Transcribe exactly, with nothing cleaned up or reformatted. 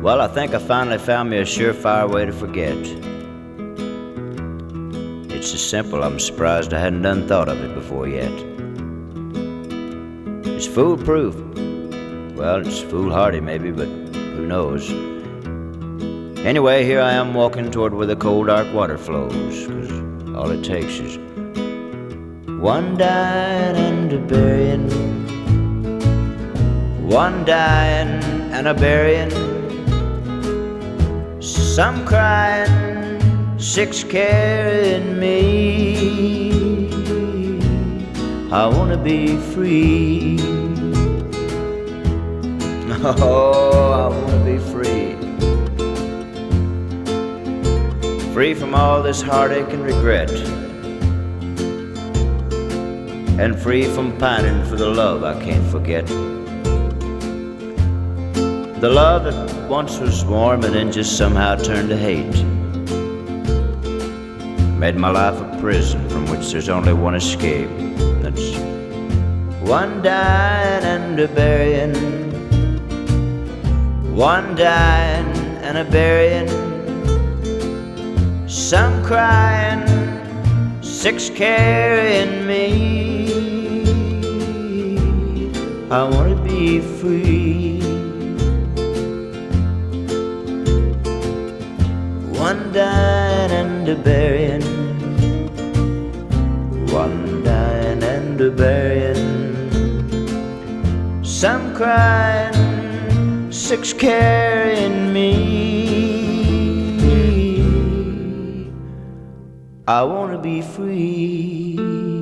Well, I think I finally found me a surefire way to forget. It's so simple, I'm surprised I hadn't done thought of it before yet. It's foolproof. Well, it's foolhardy maybe, but who knows? Anyway, here I am walking toward where the cold dark water flows, 'cause all it takes is one dying and a burying, one dying and a burying, some crying, six carrying me. I wanna be free. Oh, I wanna be free. Free from all this heartache and regret, and free from pining for the love I can't forget. The love that once was warm and then just somehow turned to hate, made my life a prison from which there's only one escape. That's one dying and a burying, one dying and a burying, some crying, six carrying me. I wanna be free. One dying and a burying, one dying and a burying, some crying, six carrying me. I wanna be free.